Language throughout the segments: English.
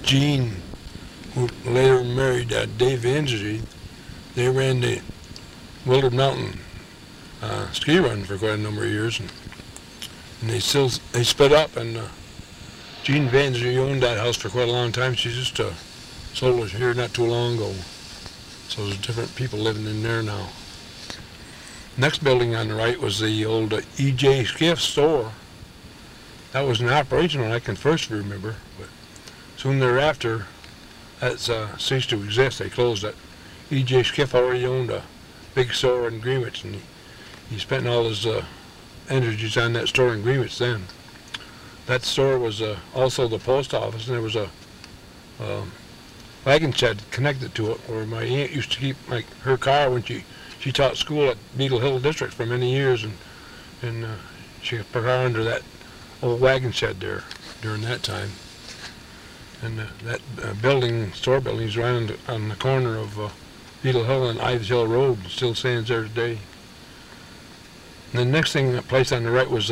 Gene, who later married Dave Angie, they ran the Willard Mountain ski run for quite a number of years, and they split up, and Jean Vanzy owned that house for quite a long time. She just sold it here not too long ago. So there's different people living in there now. Next building on the right was the old E.J. Skiff store. That was in operation when I can first remember, but soon thereafter, that ceased to exist. They closed it. E.J. Skiff already owned a big store in Greenwich, and he spent all his energies on that store in Greenwich then. That store was also the post office, and there was a wagon shed connected to it where my aunt used to keep her car when she taught school at Beetle Hill District for many years, and she kept her car under that old wagon shed there during that time. And that store building is right on the corner of Beetle Hill and Ives Hill Road. Still stands there today. And the next place on the right was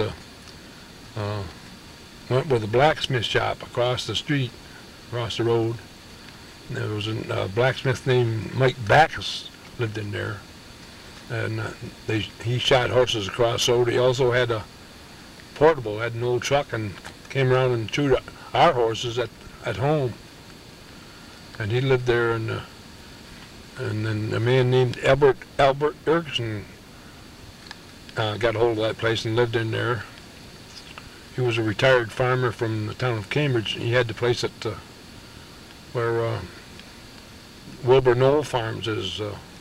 went with a blacksmith shop across the street, across the road. And there was a blacksmith named Mike Backus lived in there, and he shot horses across the road. He also had a portable, had an old truck, and came around and chewed our horses at home. And he lived there, and then a man named Albert Erickson got a hold of that place and lived in there. He was a retired farmer from the town of Cambridge. He had the place at where Wilbur Knoll Farms is.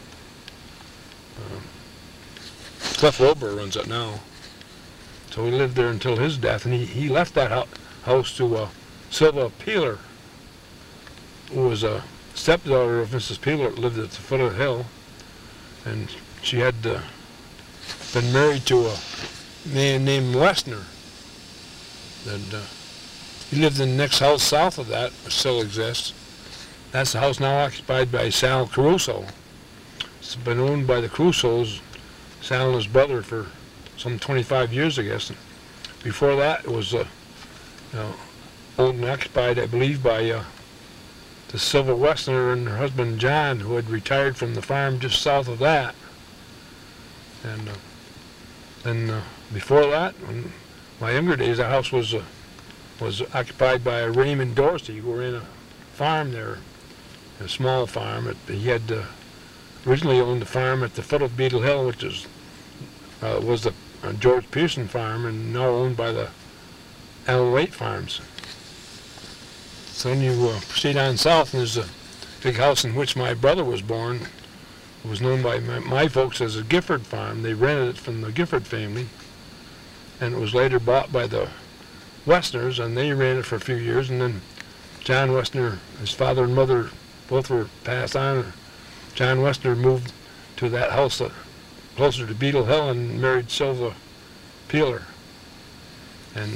Cliff Wilbur runs it now. So he lived there until his death, and he left that house to Sylva Peeler, who was a stepdaughter of Mrs. Peeler that lived at the foot of the hill. And she had been married to a man named Westner. And he lived in the next house south of that, which still exists. That's the house now occupied by Sal Caruso. It's been owned by the Carusos, Sal and his brother, for some 25 years, I guess. And before that, it was owned and occupied, I believe, by the Sylva Westner and her husband John, who had retired from the farm just south of that. And then before that, in my younger days, the house was occupied by a Raymond Dorsey, who were in a farm there, a small farm. He had originally owned a farm at the foot of Beetle Hill, which was the George Pearson farm, and now owned by the Allen Waite farms. So then you proceed on south, and there's a big house in which my brother was born. It was known by my folks as a Gifford farm. They rented it from the Gifford family, and it was later bought by the Westners, and they ran it for a few years. And then John Westner, his father and mother, both were passed on. John Westner moved to that house closer to Beetle Hill and married Sylva Peeler. And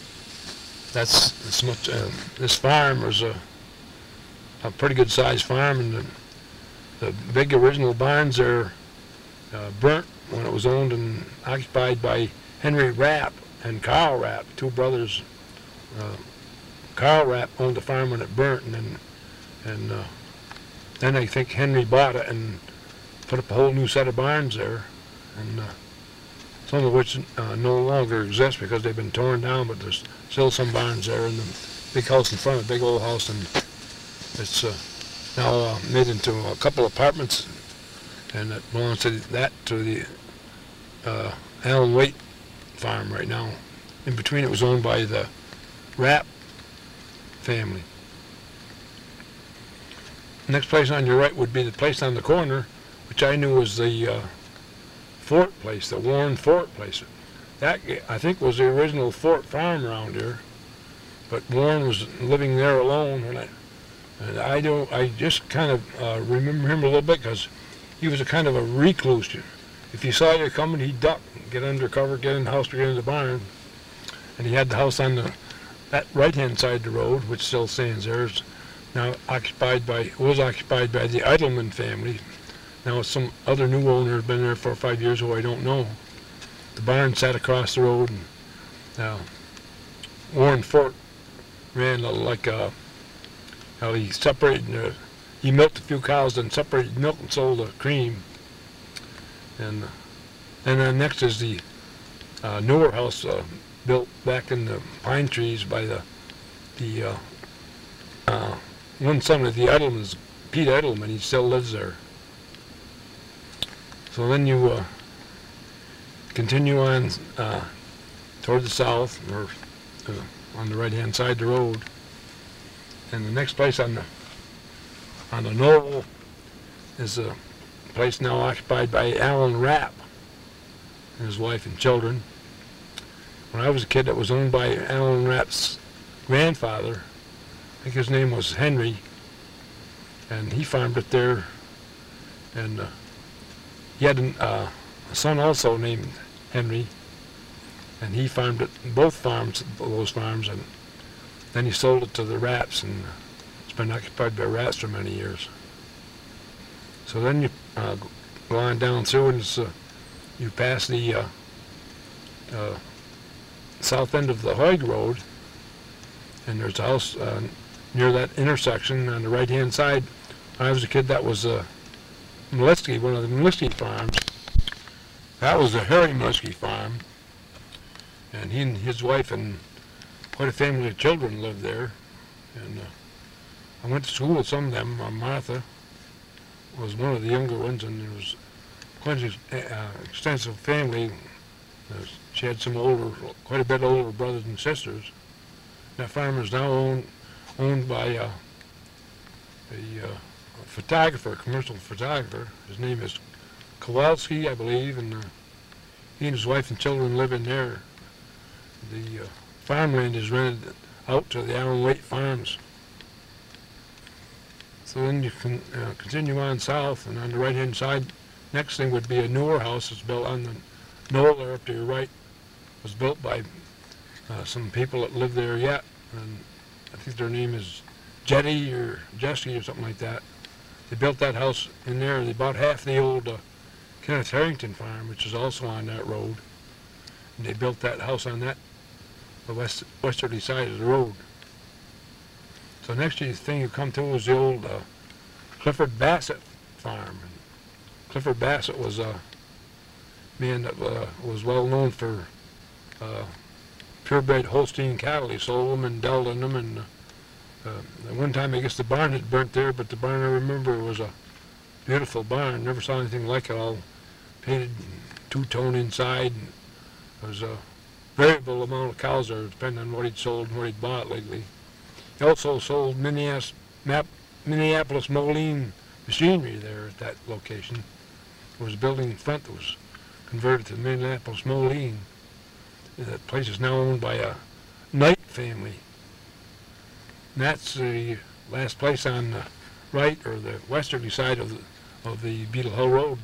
this farm was a pretty good sized farm, and the big original barns there burnt when it was owned and occupied by Henry Rapp and Carl Rapp, two brothers. Carl Rapp owned the farm when it burnt, and then I think Henry bought it and put up a whole new set of barns there, and some of which no longer exist because they've been torn down, but there's still some barns there, and the big house in front, a big old house, and it's now made into a couple apartments, and it belongs to the Allen Waite farm right now. In between, it was owned by the Rapp family. Next place on your right would be the place on the corner, which I knew was the Fort place, the Warren Fort place. That, I think, was the original Fort farm around here, but Warren was living there alone and I just kind of remember him a little bit because he was a kind of a recluse. If you saw you coming, he'd duck, get under cover, get in the house, or get in the barn. And he had the house on that right-hand side of the road, which still stands there. It's now was occupied by the Eidelman family. Now some other new owner has been there for 5 years, who I don't know. The barn sat across the road, and Warren Fort ran like Well, he separated, he milked a few cows, then separated milk and sold the cream. And then next is the newer house built back in the pine trees by the one son of the Edelmans, Pete Edelman. He still lives there. So then you continue on toward the south, or on the right-hand side of the road, and the next place on the knoll is a place now occupied by Alan Rapp and his wife and children. When I was a kid, it was owned by Alan Rapp's grandfather. I think his name was Henry, and he farmed it there. And he had a son also named Henry, and he farmed it, both those farms, and then he sold it to the Rapps, and it's been occupied by Rapps for many years. So then you go on down through, and you pass the south end of the Hoig Road, and there's a house near that intersection on the right-hand side. When I was a kid, that was Molesky, one of the Molesky farms. That was the Harry Molesky farm, and he and his wife and quite a family of children lived there. And I went to school with some of them. Martha was one of the younger ones, and there was quite an extensive family. She had some quite a bit older brothers and sisters. That farm is now owned by a photographer, commercial photographer. His name is Kowalski, I believe, and he and his wife and children live in there. The farmland is rented out to the Allen Waite Farms. So then you can continue on south, and on the right-hand side, next thing would be a newer house that's built on the knoll there up to your right. It was built by some people that live there yet, and I think their name is Jetty or Jesse or something like that. They built that house in there. They bought half the old Kenneth Harrington farm, which is also on that road, and they built that house on the westerly side of the road. So next thing you come to is the old Clifford Bassett farm. And Clifford Bassett was a man that was well known for purebred Holstein cattle. He sold them and dealt in them, and at one time I guess the barn had burnt there, but the barn I remember was a beautiful barn. Never saw anything like it, all painted two-tone inside. And there was a variable amount of cows there, depending on what he'd sold and what he'd bought lately. He also sold Minneapolis Moline machinery there at that location. There was a building in front that was converted to Minneapolis Moline. That place is now owned by a Knight family. And that's the last place on the right, or the westerly side of the Beetle Hill Road.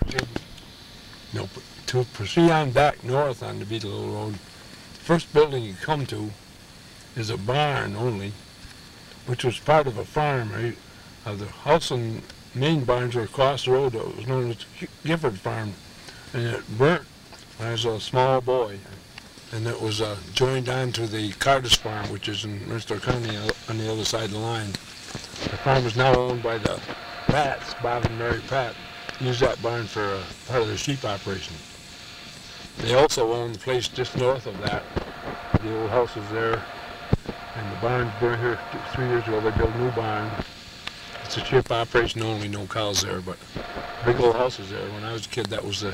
To proceed on back north on the Beetle Hill Road, the first building you come to is a barn only, which was part of a farm. The house and main barns were across the road. It was known as Gifford Farm, and it burnt when I was a small boy. And it was joined on to the Cardis Farm, which is in Rensselaer County on the other side of the line. The farm is now owned by the Pratts, Bob and Mary Pratt. Used that barn for part of their sheep operation. They also own the place just north of that. The old house is there, and the barn burned here 3 years ago. They built a new barn. It's a sheep operation only, no cows there, but big old house is there. When I was a kid, that was the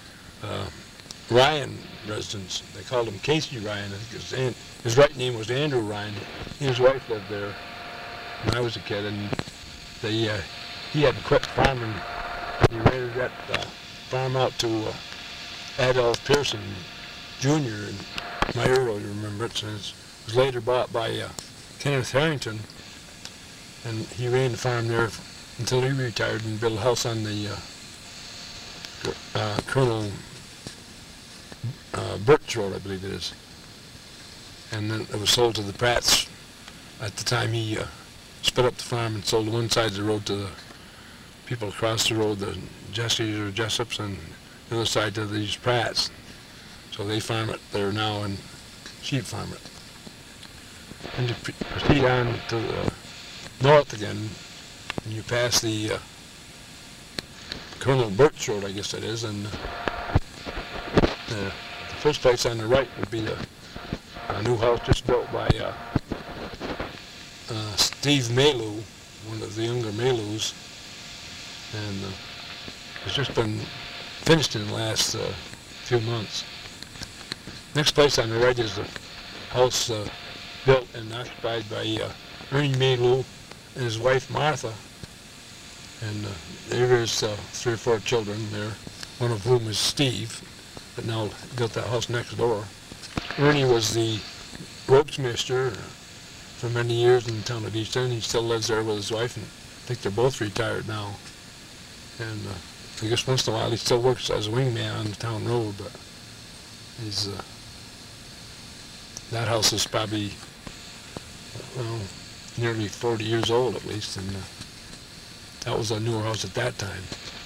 Ryan residence. They called him Casey Ryan. I think his right name was Andrew Ryan. He and his wife lived there when I was a kid, and he had quit farming. He rented that farm out to Adolph Pearson Jr. in my early remembrance, and it was later bought by Kenneth Harrington, and he ran the farm there until he retired and built a house on the Colonel Birch Road, I believe it is. And then it was sold to the Pratts. At the time he split up the farm and sold one side of the road to the people across the road, the Jessies or Jessups, and the other side to these Pratts. So they farm it there now and sheep farm it. And to proceed on to the north again, and you pass the Colonel Birch Road, I guess it is, and the first place on the right would be a new house just built by Steve Maylou, one of the younger Maylous, and it's just been finished in the last few months. Next place on the right is the house built and occupied by Ernie Maylou and his wife Martha, and there is 3 or 4 children there, one of whom is Steve, that now built that house next door. Ernie was the ropesmaster for many years in the town of Easton. He still lives there with his wife, and I think they're both retired now. And I guess once in a while he still works as a wingman on the town road, but he's that house is probably, well, nearly 40 years old at least, and that was a newer house at that time.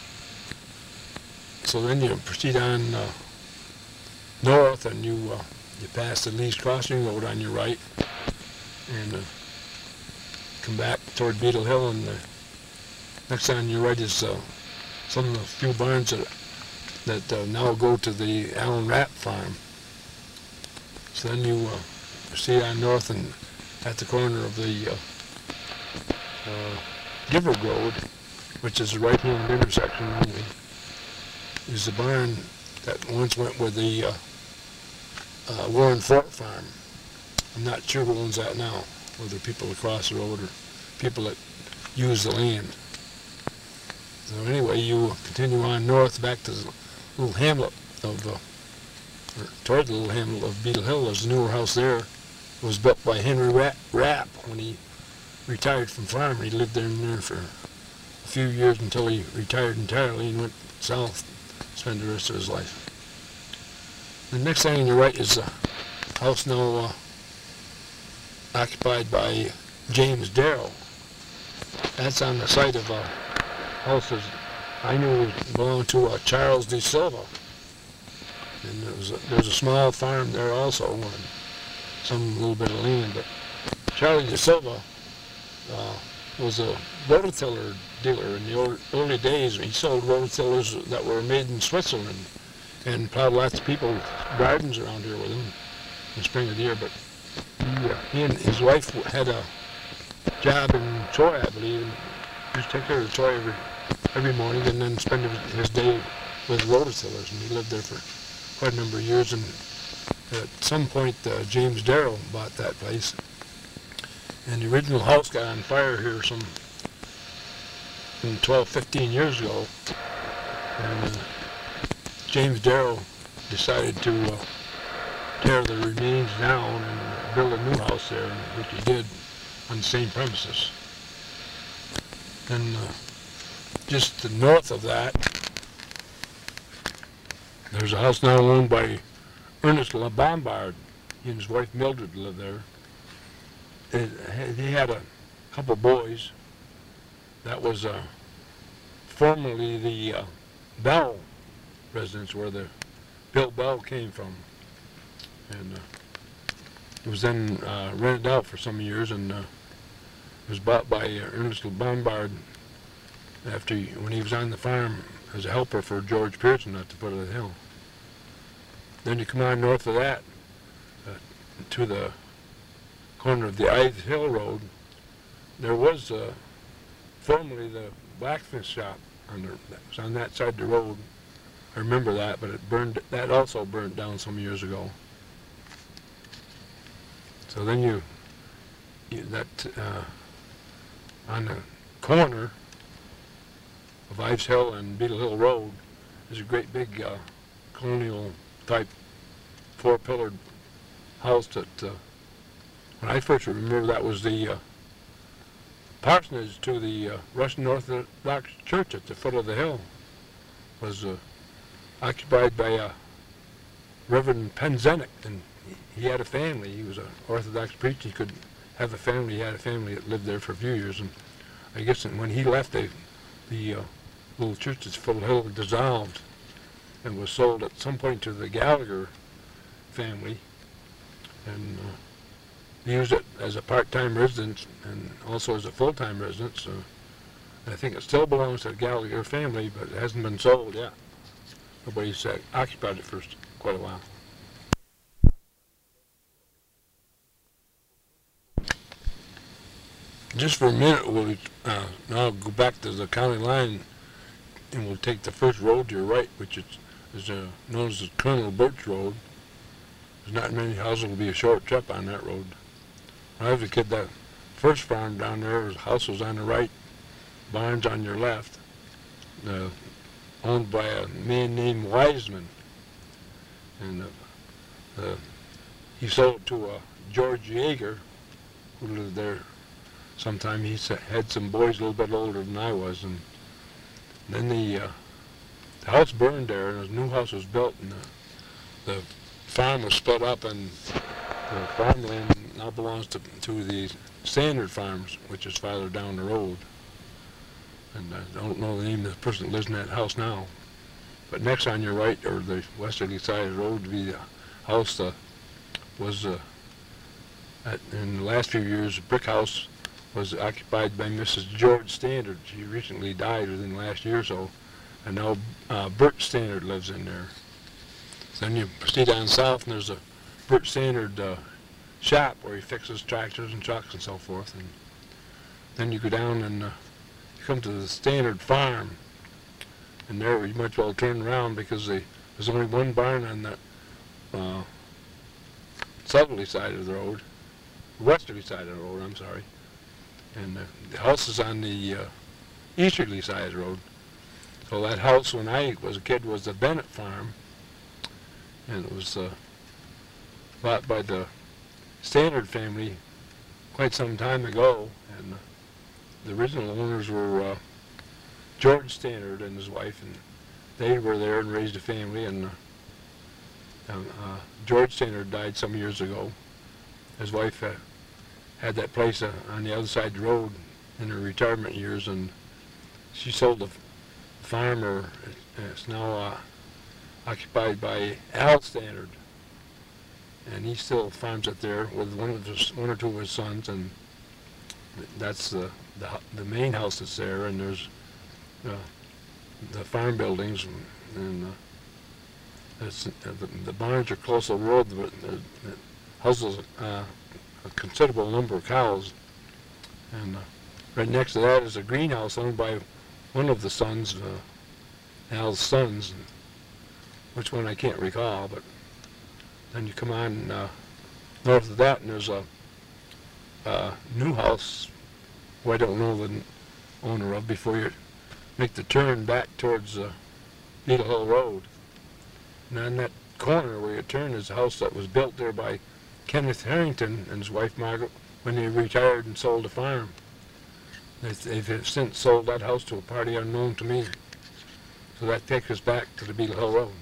So then you proceed on north, and you pass the Lee's Crossing Road on your right, and come back toward Beetle Hill, and next on your right is some of the few barns that now go to the Allen Rapp farm. So then you proceed on north, and at the corner of the Giver Road, which is a right-hand intersection only, is the barn that once went with the Warren Fort farm. I'm not sure who owns that now, whether people across the road or people that use the land. So anyway, you continue on north back to the little hamlet of, or toward the little hamlet of Beetle Hill. There's a newer house there. It was built by Henry Rapp when he retired from farming. He lived there for a few years until he retired entirely and went south to spend the rest of his life. The next thing on your right is a house now occupied by James Darrow. That's on the site of a house that I knew belonged to Charles De Silva. And there's a small farm there also, and some little bit of land. But Charlie De Silva was a rototiller dealer in the early days. He sold rototillers that were made in Switzerland, and plowed lots of people's gardens around here with him in the spring of the year. But he and his wife had a job in Troy, I believe, and he used to take care of Troy every morning and then spend his day with rototillers, and he lived there for quite a number of years. And at some point James Darrow bought that place, and the original house got on fire here some 12-15 years ago, and James Darrow decided to tear the remains down and build a new house there, which he did on the same premises. And just north of that, there's a house now owned by Ernest Bombard. He and his wife Mildred lived there. He had a couple boys. That was formerly the Bell residence, where the Bill Bell came from, and it was then rented out for some years, and it was bought by Ernest Bombard when he was on the farm as a helper for George Pearson at the foot of the hill. Then you come on north of that to the corner of the Ives Hill Road. There was formerly the blacksmith shop that was on that side of the road. I remember that, but that also burned down some years ago. So then on the corner of Ives Hill and Beetle Hill Road is a great big colonial type 4-pillared house that when I first remember, that was the parsonage to the Russian Orthodox Church at the foot of the hill. Was occupied by Reverend Penzenik, and he had a family. He was an Orthodox preacher. He could have a family. He had a family that lived there for a few years, and I guess when he left, the little church at Foot of the Hill dissolved and was sold at some point to the Gallagher family, and used it as a part-time residence and also as a full-time residence. I think it still belongs to the Gallagher family, but it hasn't been sold yet. Nobody's occupied it for quite a while. Just for a minute, we'll now go back to the county line, and we'll take the first road to your right, which is known as the Colonel Birch Road. There's not many houses. Will be a short trip on that road. When I was a kid, that first farm down there, the house was on the right, barns on your left, owned by a man named Wiseman, and he sold it to George Yeager, who lived there sometime. He had some boys a little bit older than I was, and then the house burned there, and a new house was built, and the farm was split up, and the farmland now belongs to the Standard Farms, which is farther down the road. And I don't know the name of the person that lives in that house now. But next on your right, or the westerly side of the road, would be the house that was, in the last few years, the brick house was occupied by Mrs. George Standard. She recently died within the last year or so, and now Bert Standard lives in there. So then you proceed on south, and there's a Bert Standard shop where he fixes tractors and trucks and so forth. And then you go down and you come to the Standard Farm, and there you might as well turn around because there's only one barn on the southerly side of the road, westerly side of the road, I'm sorry. And the house is on the easterly side of the road. So that house, when I was a kid, was the Bennett Farm, and it was bought by the Standard family quite some time ago, and the original owners were George Standard and his wife, and they were there and raised a family, and George Standard died some years ago. His wife had that place on the other side of the road in her retirement years, and she sold the farm, and it's now occupied by Al Standard, and he still farms it there with one or two of his sons, and that's the main house that's there, and there's the farm buildings, and the barns are close to the road, but it houses a considerable number of cows, and right next to that is a greenhouse owned by one of the sons, Al's sons, which one I can't recall, but then you come on north of that, and there's a new house who I don't know the owner of, before you make the turn back towards Beetle Hill Road. And on that corner where you turn is a house that was built there by Kenneth Harrington and his wife Margaret when they retired and sold the farm. They've since sold that house to a party unknown to me. So that takes us back to the Beetle Hill Road.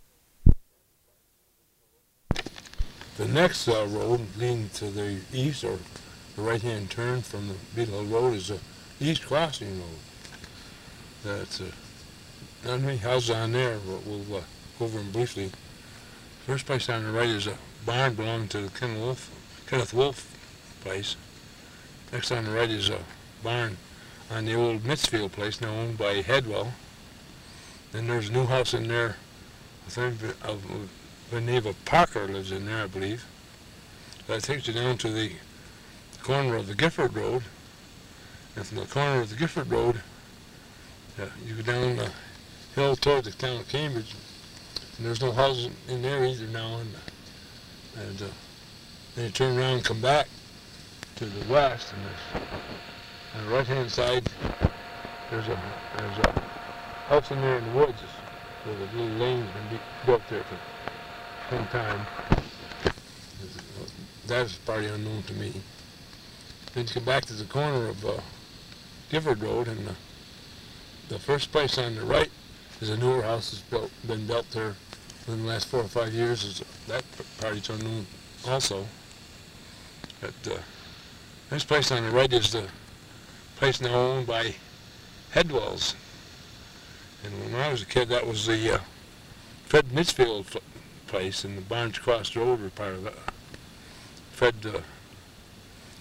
The next road leading to the east, or the right-hand turn from the Beetle Hill Road, is the East Crossing Road. That's not many houses on there, but we'll go over them briefly. First place on the right is a barn belonging to the Kenneth Wolf place. Next on the right is a barn on the old Mittsfield place, now owned by Headwell. Then there's a new house in there. I think Vaneva Parker lives in there, I believe. That takes you down to the corner of the Gifford Road. And from the corner of the Gifford Road, you go down the hill toward the town of Cambridge, and there's no houses in there either now. And then you turn around and come back to the west, and on the right-hand side, there's a house in there in the woods with a little lane's been built there for some time. That is probably unknown to me. Then you come back to the corner of Gifford Road, and the first place on the right is a newer house that's been built there within the last 4 or 5 years. That party's unknown also. But this place on the right is the place now owned by Headwells. And when I was a kid, that was the Fred Mittsfield place, and the barns across the road were part of that. Fred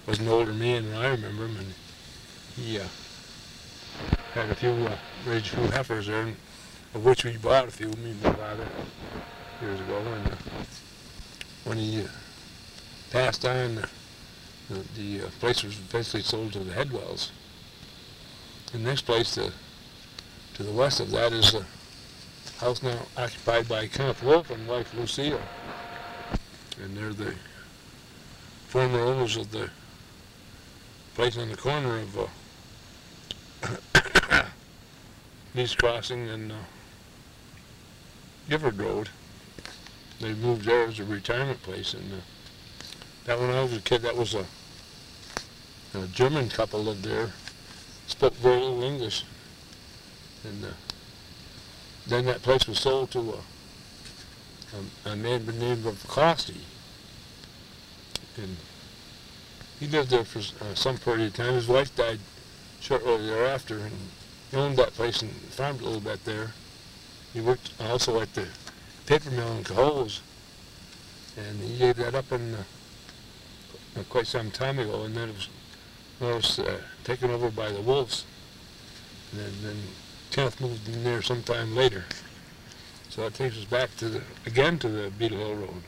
was an older man than I remember him, and he had raised a few heifers there, of which we bought a few, me and my father, years ago. And when he passed on, the place was basically sold to the Headwells. The next place to the west of that is a house now occupied by Kenneth Wolf and wife Lucille. And they're the former owners of the place on the corner of Leach Crossing and Gifford Road. They moved there as a retirement place, and that when I was a kid, that was a German couple lived there, spoke very little English, and then that place was sold to a man by the name of Costy, and he lived there for some period of time. His wife died shortly thereafter, and he owned that place and farmed a little bit there. He worked also at the paper mill in Cohoes, and he gave that up in quite some time ago, and then it was taken over by the Wolves, and then Kenneth moved in there sometime later. So that takes us back to again to the Beetle Hill Road.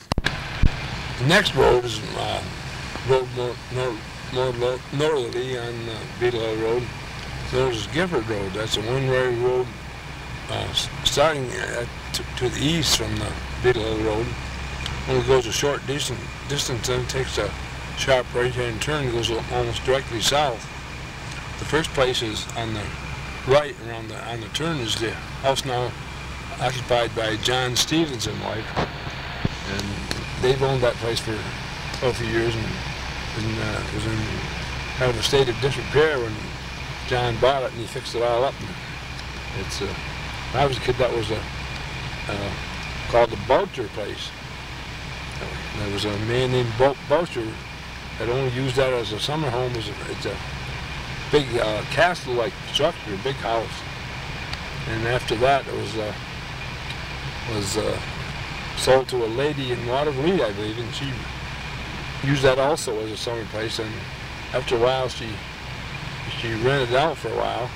The next road is road more northerly on Beetle Hill Road. So there's Gifford Road. That's a one-way road starting to the east from the Beetle Hill Road. Only goes a short distance, then takes a sharp right-hand turn and goes almost directly south. The first place is on the right, around on the turn, is the house now occupied by John Stevens and wife, and they've owned that place for a few years, and was in kind of a state of disrepair when John bought it, and he fixed it all up. And it's when I was a kid, that was called the Boucher place. There was a man named Boucher that only used that as a summer home. It's a big castle-like structure, a big house. And after that, it was sold to a lady in Watervliet, I believe, and she used that also as a summer place. And after a while, she rented it out for a while,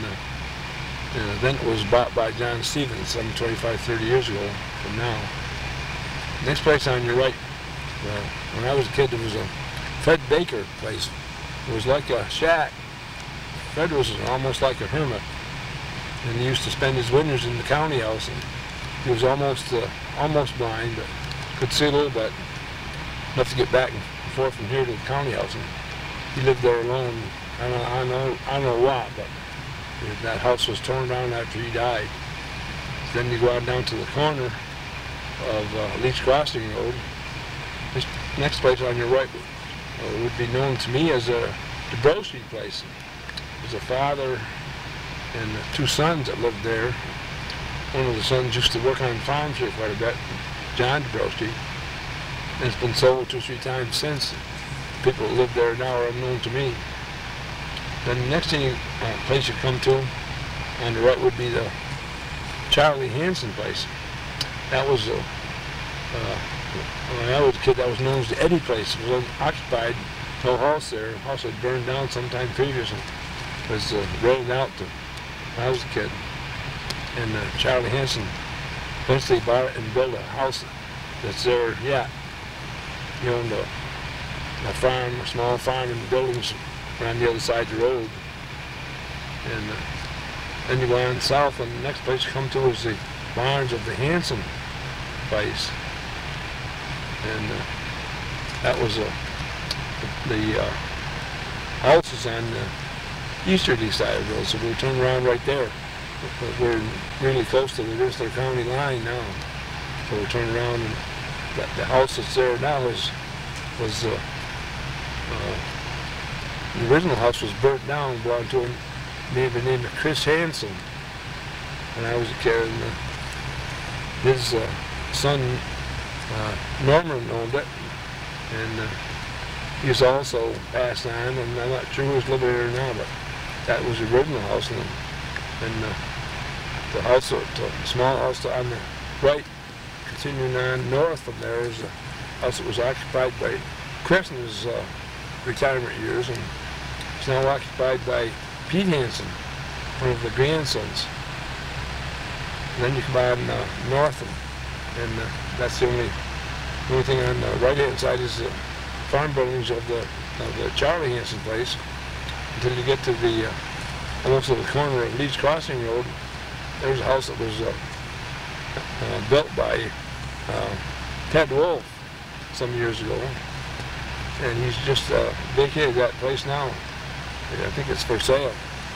and then it was bought by John Stevens some 25, 30 years ago from now. Next place on your right, when I was a kid, there was a Fred Baker place. It was like a shack. Fred was almost like a hermit, and he used to spend his winters in the county house. And he was almost blind, but could see a little bit, enough to get back and forth from here to the county house. And he lived there alone. I don't know why, but that house was torn down after he died. Then you go out down to the corner of Leach Crossing Road. This next place on your right would be known to me as the Dabrowski place. There's a father and two sons that lived there. One of the sons used to work on farms here quite a bit, John Dabrowski, and it's been sold 2 or 3 times since. People that live there now are unknown to me. Then the next place you come to on the right would be the Charlie Hanson place. That was when I was a kid, that was known as the Eddie place. It was occupied, no house there. The house had burned down sometime previously. It was rented out to when I was a kid. And Charlie Hanson eventually bought it and built a house that's there yet. He owned a farm, a small farm, and buildings around the other side of the road. And then you go on south, and the next place you come to is the barns of the Hanson place. And that was the houses on the easterly side of the road, so we turn around right there. We're really close to the Whistler County line now, so we turn around, and the house that's there now was the original house was burnt down, belonged to a man by the name of Chris Hanson. When I was a kid, and his son Norman owned it, and he's also passed on, and I'm not sure who's living there now, but that was the original house. And the house, the small house on the right, continuing on north from there, is a house that was occupied by Kressner's retirement years, and it's now occupied by Pete Hansen, one of the grandsons. And then you come on north, and that's the only thing on the right-hand side is the farm buildings of the Charlie Hansen place, until you get to the almost to the corner of Leeds Crossing Road. There's a house that was built by Ted Wolf some years ago, and he's just vacated that place now. I think it's for sale.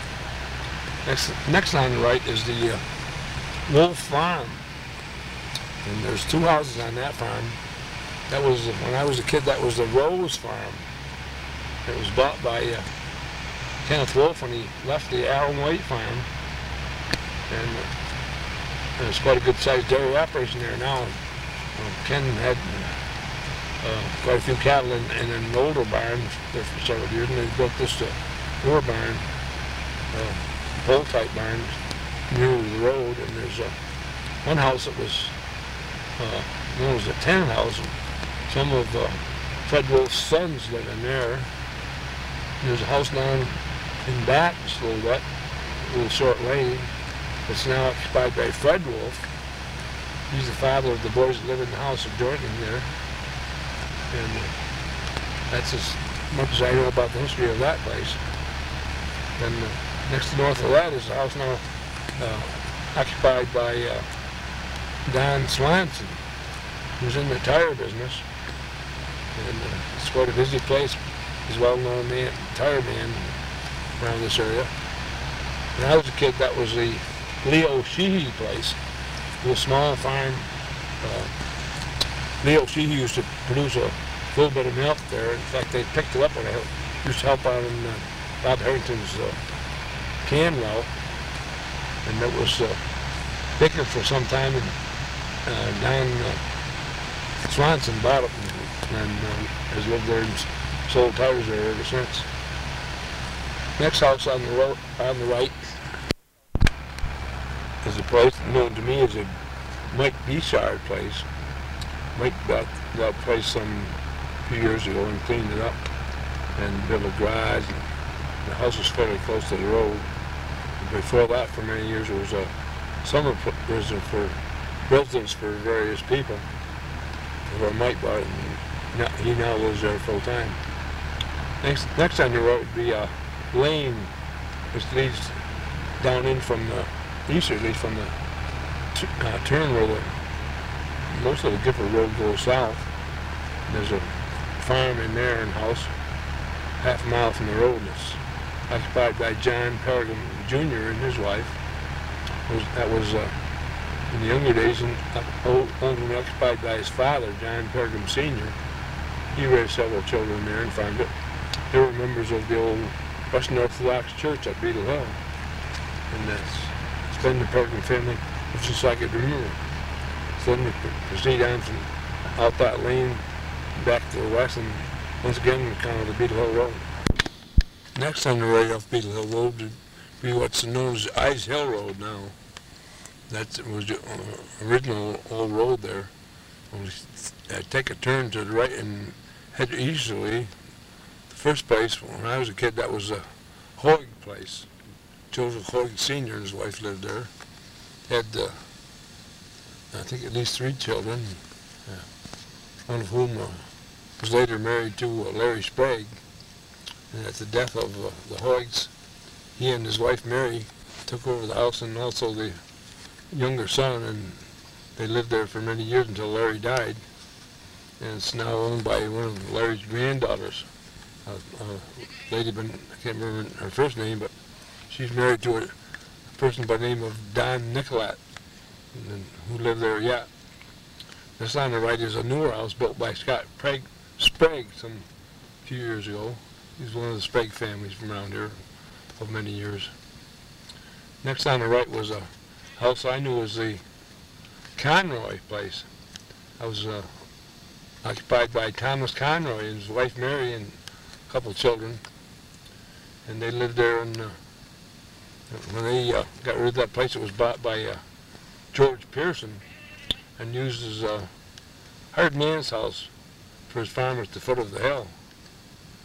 Next on the right is the Wolf Farm, and there's two houses on that farm. That was, when I was a kid, that was the Rose Farm. It was bought by Kenneth Wolf when he left the Alan White Farm, and there's quite a good-sized dairy operation there now. Ken had quite a few cattle in an older barn there for several years, and they built this newer barn, pole-type barn, near the road. And there's one house that was known as the Ten House. Some of Fred Wolf's sons live in there. There's a house down in back, just a little short lane. It's now occupied by Fred Wolf. He's the father of the boys that live in the house of Jordan there. And that's as much as I know about the history of that place. Then next to north of that is a house now occupied by Don Swanson, who's in the tire business. And it's quite a busy place. He's a well-known tire man around this area. When I was a kid, that was the Leo Sheehy place, a little small farm. Leo Sheehy used to produce a little bit of milk there. In fact, they picked it up when I used to help out in Bob Harrington's can route. And it was vacant for some time, and Don Swanson bought it and has lived there and sold tires there ever since. Next house on the right is a place known to me as a Mike Bechard place. Mike bought that place some few years ago and cleaned it up and built a garage. And the house was fairly close to the road. Before that, for many years, it was a summer residence for various people. Where Mike bought it, and he now lives there full time. Next on the road would be a lane which leads down in from the easterly from the turn where most of the Gifford Road goes south. There's a farm in there and house half a mile from the road. It's occupied by John Peregrine Jr. and his wife. That was in the younger days, and only occupied by his father, John Peregrine Sr. He raised several children there and farmed it. They were members of the old Western Orthodox Church at Beetle Hill. And it's been the Peregrine family since I could remember. So then we proceed on from out that lane back to the west, and once again kind of the Beetle Hill Road. Next on the right off Beetle Hill Road would be what's known as Ice Hill Road now. That was the original old road there. Take a turn to the right and head easterly. The first place, when I was a kid, that was a Hoig place. Joseph Hoig Sr. and his wife lived there. Had, I think, at least 3 children, one of whom was later married to Larry Sprague. And at the death of the Hoigs, he and his wife Mary took over the house and also the younger son, and they lived there for many years until Larry died. And it's now owned by one of Larry's granddaughters, a lady, I can't remember her first name, but she's married to a person by the name of Don Nicolat, who lived there yet. This on the right is a newer house built by Scott Sprague some few years ago. He's one of the Sprague families from around here of many years. Next on the right was a house I knew was the Conroy place. I was occupied by Thomas Conroy and his wife Mary and a couple children. And they lived there, and when they got rid of that place, it was bought by George Pearson and used as a hired man's house for his farm at the foot of the hill.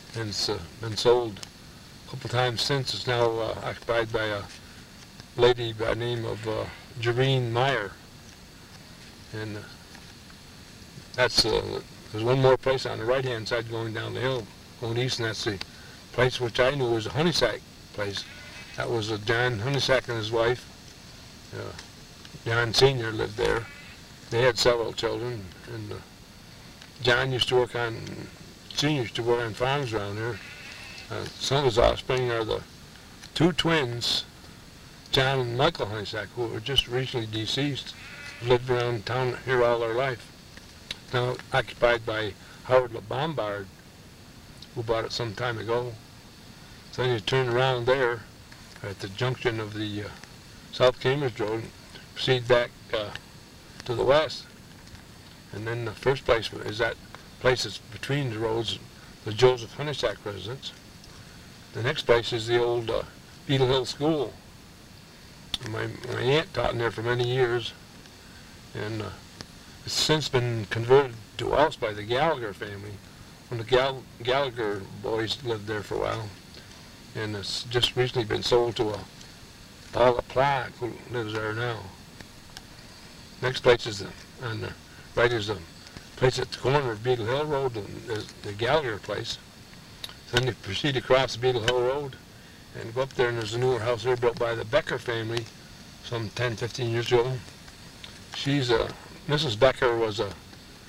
and it's been sold a couple times since. It's now occupied by a lady by the name of Jareen Meyer, and that's there's one more place on the right-hand side going down the hill, going east, and that's the place which I knew was a Honeysack place. That was John Honeysack and his wife. John Sr. lived there. They had several children, and John used to work on, Sr. used to work on farms around there. Some of his offspring are the two twins, John and Michael Honeysack, who were just recently deceased, lived around town here all their life. Now occupied by Howard Bombard, who bought it some time ago. So then you turn around there at the junction of the South Cambridge Road, proceed back to the west, and then the first place is that place that's between the roads, the Joseph Honeysack residence. The next place is the old Beetle Hill School. My aunt taught in there for many years, and it's since been converted to a house by the Gallagher family, when the Gallagher boys lived there for a while, and it's just recently been sold to Paula Platt, who lives there now. Next place is on the right is the place at the corner of Beetle Hill Road, the Gallagher place. Then you proceed across Beetle Hill Road and go up there, and there's a newer house there built by the Becker family some 10, 15 years ago. She's Mrs. Becker was a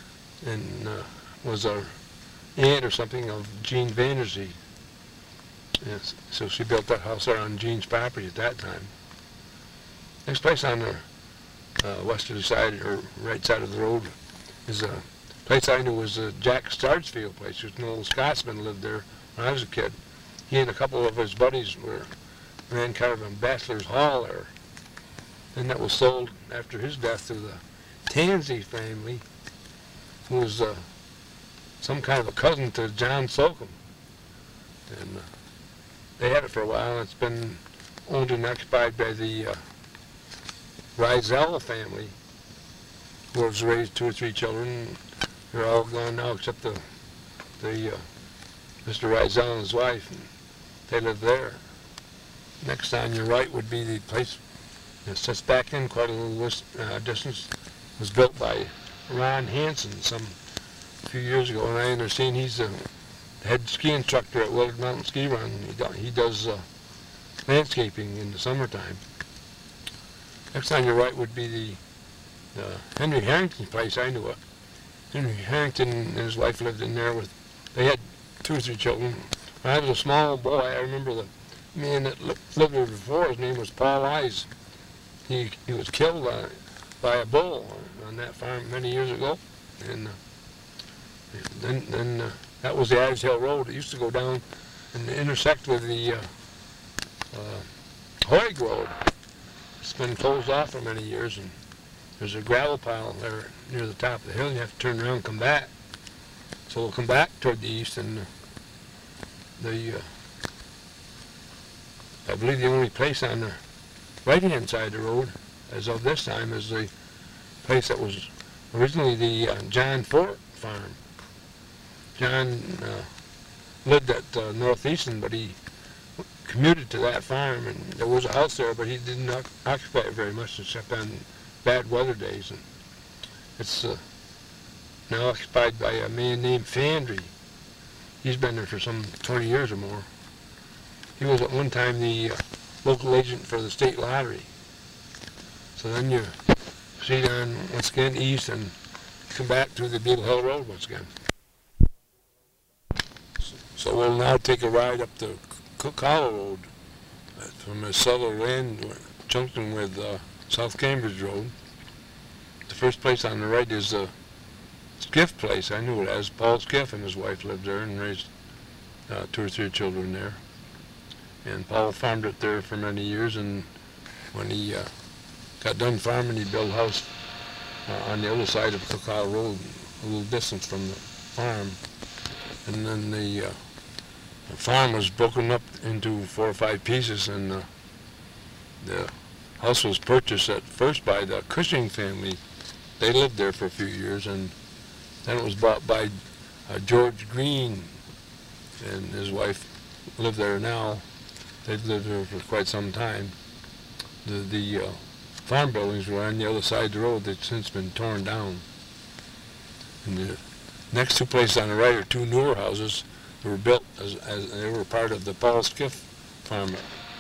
aunt or something of Gene Vanderzee. Yes, so she built that house there on Gene's property at that time. Next place on the westerly side or right side of the road is a place I knew was Jack Starsfield place. There's an old Scotsman lived there when I was a kid. He and a couple of his buddies ran kind of a bachelor's hall there. Then that was sold after his death to the Tansey family, who was some kind of a cousin to John Slocum. And they had it for a while. It's been owned and occupied by the Rizal family, who has raised 2 or 3 children. They're all gone now except the Mr. Rizal and his wife, and they live there. Next on your right would be the place that sits back in quite a little distance. It was built by Ron Hansen some few years ago, and I understand he's the head ski instructor at Willard Mountain Ski Run. He does landscaping in the summertime. Next on your right would be the Henry Harrington place. I knew it. Henry Harrington and his wife lived in there they had 2 or 3 children. When I was a small boy, I remember the man that lived there before. His name was Paul Eyes. He was killed by a bull on that farm many years ago, and then that was the Adams Hill Road. It used to go down and intersect with the Hoyg Road. It's been closed off for many years, and there's a gravel pile there near the top of the hill. You have to turn around and come back. So we'll come back toward the east, and I believe the only place on the right-hand side of the road, as of this time, is the place that was originally the John Fort farm. John lived at Northeastern, but he commuted to that farm, and there was a house there, but he didn't occupy it very much except on bad weather days. And it's now occupied by a man named Fandry. He's been there for some 20 years or more. He was at one time the local agent for the state lottery. So then you proceed on once again east and come back to the Beetle Hill Road once again. So we'll now take a ride up the Cook Hollow Road from the Sutherland junction with South Cambridge Road. The first place on the right is the Skiff place. I knew it as. Paul Skiff and his wife lived there and raised 2 or 3 children there. And Paul farmed it there for many years, and when he got done farming, he built a house on the other side of Cook Hollow Road, a little distance from the farm. And then the farm was broken up into 4 or 5 pieces, and the house was purchased at first by the Cushing family. They lived there for a few years, and then it was bought by George Green, and his wife live there now. They've lived there for quite some time. The farm buildings were on the other side of the road. They've since been torn down. And the next two places on the right are two newer houses that were built as they were part of the Paul Skiff farm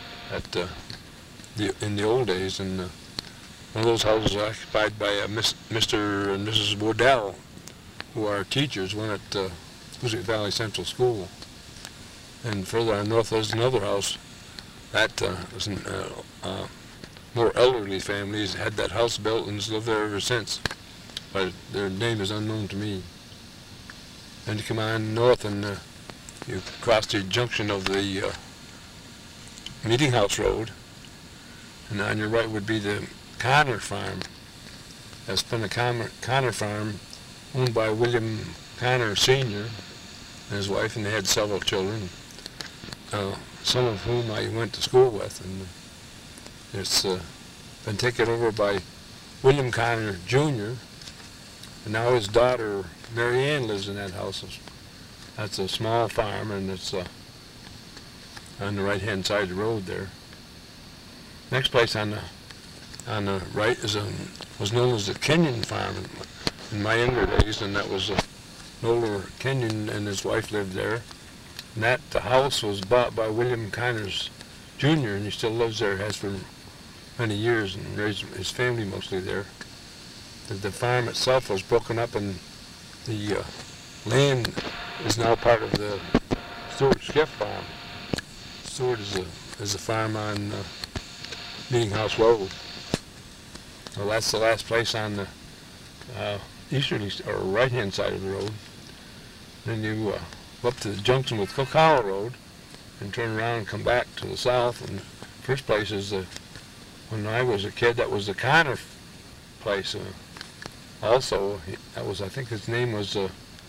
in the old days. And one of those houses was occupied by Mr. and Mrs. Waddell, who are teachers, one at Hoosick Valley Central School. And further on north there's another house that was more elderly families had that house built and has lived there ever since, but their name is unknown to me. Then you come on north and you cross the junction of the Meeting House Road, and on your right would be the Connor Farm. That's been a Connor Farm owned by William Connor Sr. and his wife, and they had several children, some of whom I went to school with, and it's been taken over by William Connor Jr., and now his daughter Mary Ann lives in that house. That's a small farm, and it's on the right-hand side of the road there. Next place on the right was known as the Kenyon Farm in my younger days, and that was Nolan Kenyon and his wife lived there. And the house was bought by William Connors Jr., and he still lives there, has for many years, and raised his family mostly there. The farm itself was broken up, and the land is now part of the Stewart Skiff Farm. Stewart is a farm on Meeting House Road. Well, that's the last place on the easterly or right-hand side of the road. Then you go up to the junction with Cook Hollow Road and turn around and come back to the south. And the first place is when I was a kid, that was the Connor place. Also, that was, I think his name was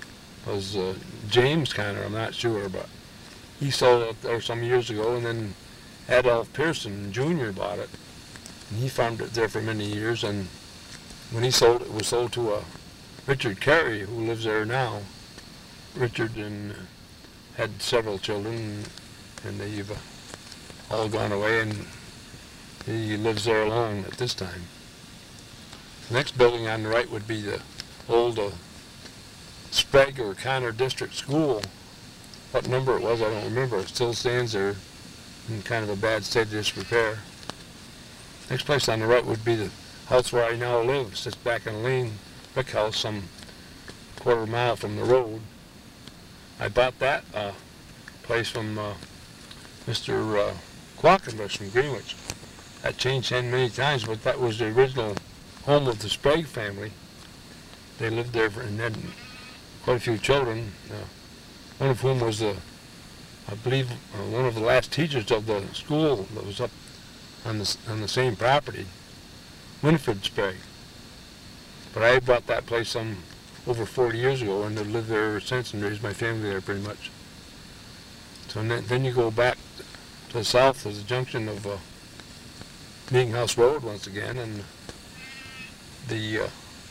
James Connor. I'm not sure, but he sold it there some years ago, and then Adolph Pearson Jr. bought it, and he farmed it there for many years. And when he sold it, was sold to Richard Carey, who lives there now. Richard had several children, and they've all gone away, and he lives there alone at this time. The next building on the right would be the old Sprague or Connor District School. What number it was, I don't remember. It still stands there in kind of a bad state of disrepair. Next place on the right would be the house where I now live. It sits back in a lane, brick house, some quarter mile from the road. I bought that place from Mr. Qualkenbush from Greenwich. That changed hands many times, but that was the original home of the Sprague family. They lived there and had quite a few children, one of whom was, I believe, one of the last teachers of the school that was up on the same property, Winifred Sprague. But I bought that place over 40 years ago, and I've lived there ever since and raised my family there pretty much. So then you go back to the south to the junction of Meeting House Road once again, and the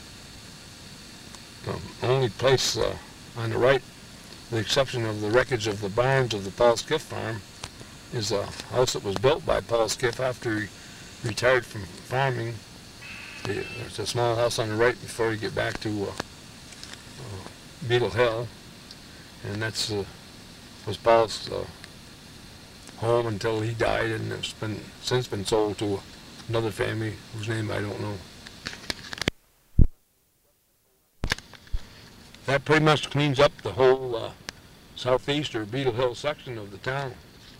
only place on the right, with the exception of the wreckage of the barns of the Paul Skiff farm, is a house that was built by Paul Skiff after he retired from farming. There's a small house on the right before you get back to Beetle Hill, and that's was Paul's home until he died, and it's since been sold to another family whose name I don't know. That pretty much cleans up the whole southeast or Beetle Hill section of the town.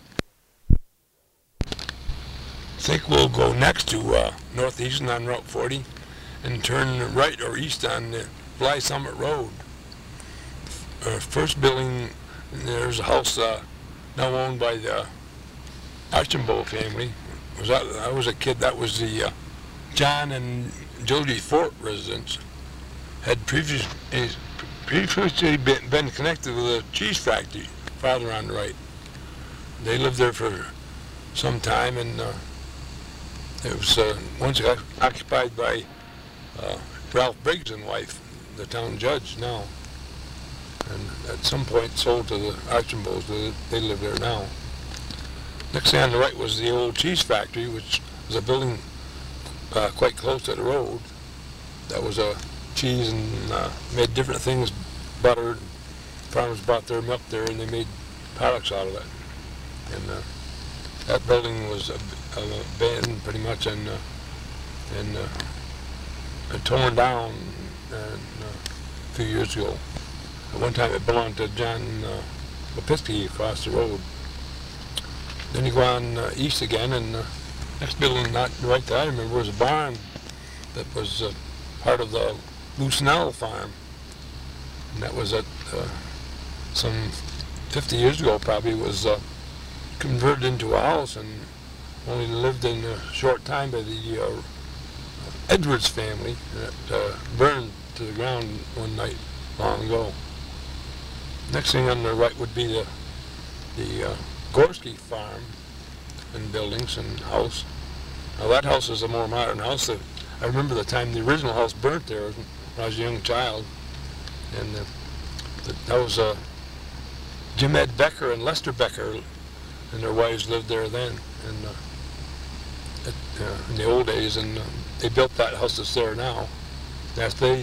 I think we'll go next to northeastern on Route 40 and turn right or east on the Bly Summit Road. First building, there's a house now owned by the Archambault family. I was a kid, that was the John and Jody Fort residence. Had previously been connected with a cheese factory farther on the right. They lived there for some time, and it was once occupied by Ralph Briggs and wife, the town judge now. and at some point sold to the Archambaults. They live there now. Next thing on the right was the old cheese factory, which was a building quite close to the road. That was a cheese and made different things, butter. Farmers brought their milk there and they made products out of it. And that building was abandoned pretty much and torn down a few years ago. At one time it belonged to John Lipinski across the road. Then you go on east again, and next building not right that I remember was a barn that was part of the Lucnell farm. And that was at some 50 years ago probably. Was converted into a house and only lived in a short time by the Edwards family. That burned to the ground one night long ago. Next thing on the right would be the Gorski farm and buildings and house. Now that house is a more modern house. I remember the time the original house burnt there when I was a young child, and that was Jim Ed Becker and Lester Becker and their wives lived there then, and in the old days, and they built that house that's there now. After they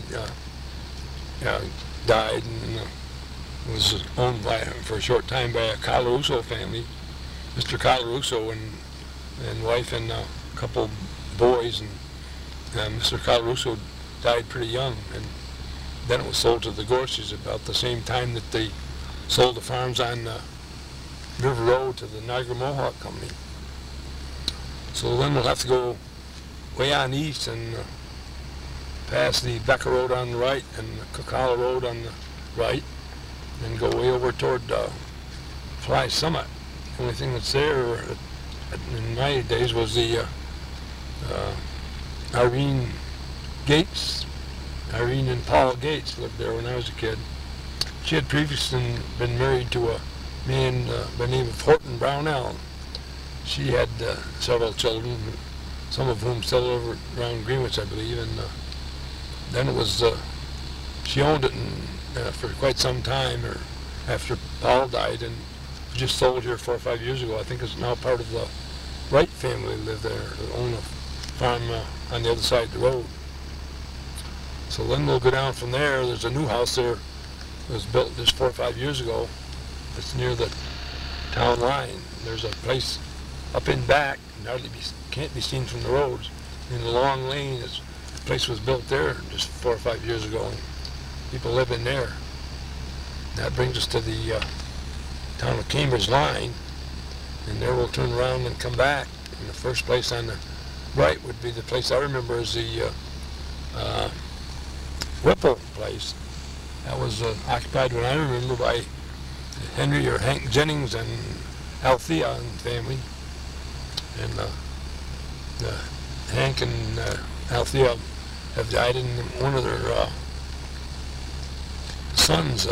died, and was owned for a short time by a Colarusso family, Mr. Colarusso and wife and a couple boys, and Mr. Colarusso died pretty young, and then it was sold to the Gorskys about the same time that they sold the farms on River Road to the Niagara Mohawk Company. So then we'll have to go way on east and pass the Becker Road on the right and the Kokala Road on the right, and go way over toward Fly Summit. The only thing that's there in my days was the Irene Gates. Irene and Paul Gates lived there when I was a kid. She had previously been married to a man by the name of Horton Brownell. She had several children, some of whom still live around Greenwich, I believe, and then it was, she owned it for quite some time, or after Paul died, and just sold here 4 or 5 years ago. I think it's now part of the Wright family live there, that own a farm on the other side of the road. So then we'll go down from there. There's a new house there that was built just 4 or 5 years ago. It's near the town line. There's a place up in back, can't be seen from the roads, in the long lane. The place was built there just 4 or 5 years ago, and people live in there. That brings us to the town of Cambridge line, and there we'll turn around and come back. And the first place on the right would be the place I remember as the Whipple place. That was occupied when I remember by Henry or Hank Jennings and Althea and family. And Hank and Althea have died, and one of their sons,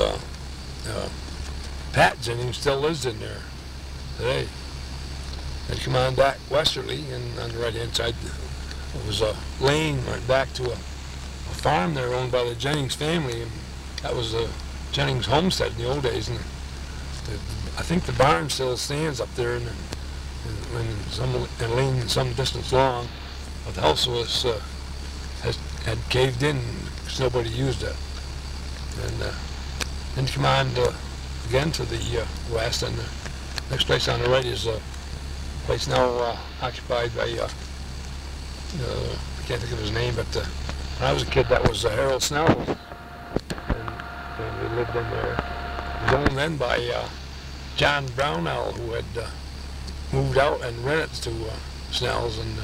Pat Jennings, still lives in there today. And come on back westerly, and on the right-hand side, it was a lane went back to a farm there owned by the Jennings family, and that was the Jennings homestead in the old days. And I think the barn still stands up there, and a lane some distance long. But the house was had caved in because nobody used it. And then come on again to the west, and the next place on the right is a place now occupied by I can't think of his name, but when I was a kid, that was Harold Snell, and we lived in there. It was owned then by John Brownell, who had moved out and rented to Snell's, and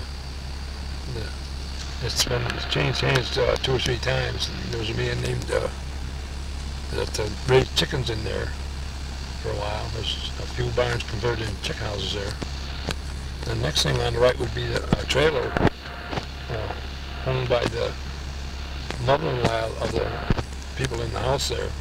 it's changed 2 or 3 times. And there was a man named that raised chickens in there for a while. There's a few barns converted into chicken houses there. The next thing on the right would be a trailer owned by the mother-in-law of the people in the house there.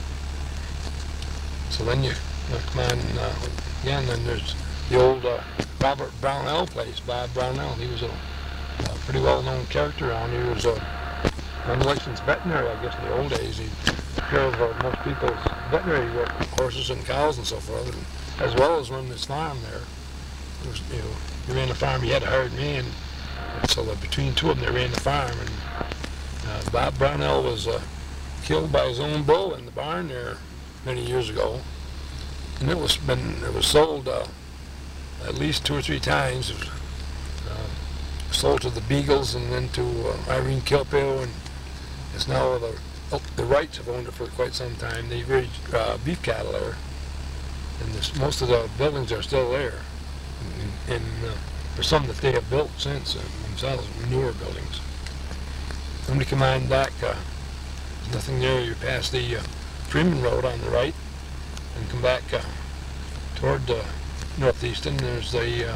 So then you come on again, and there's the old Robert Brownell place, Bob Brownell. He was a pretty well-known character around here. He was a unlicensed veterinary, I guess, in the old days. He took care of most people's veterinary work, horses and cows and so forth, and as well as run this farm there. It was, you ran the farm, you had a hired man, and so between two of them, they ran the farm. And Bob Brownell was killed by his own bull in the barn there many years ago, and it was sold at least 2 or 3 times. It was sold to the Beagles and then to Irene Kilpill, and it's now the Wrights have owned it for quite some time. They raised beef cattle there, and most of the buildings are still there, and there's some that they have built since themselves, newer buildings. When you come on back, there's nothing there. You pass the Freeman Road on the right and come back toward northeastern. There's the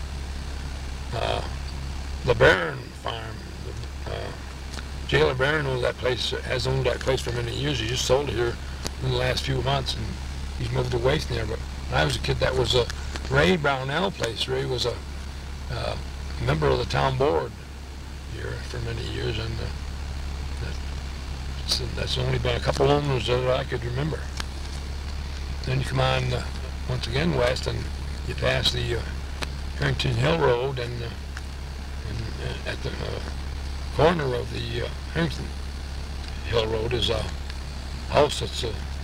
LeBaron farm. Jay LeBaron owns that place, has owned that place for many years. He just sold it here in the last few months, and he's moved away from there. But when I was a kid, that was a Ray Brownell place. Ray was a member of the town board here for many years, and that's only been a couple owners that I could remember. Then you come on once again west, and you pass the Harrington Hill Road, and at the corner of the Harrington Hill Road is a house that's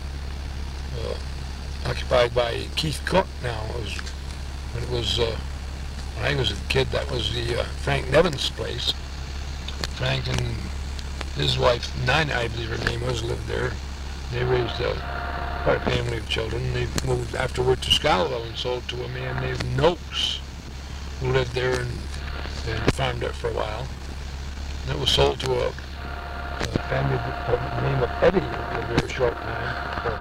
occupied by Keith Cook now. When I was a kid, that was the Frank Nevins place. Frank and his wife, Nina, I believe her name was, lived there. They raised quite a family of children. They moved afterward to Schuylerville and sold to a man named Noakes, who lived there and farmed it for a while. And it was sold to a family by the name of Eddie for a very short time.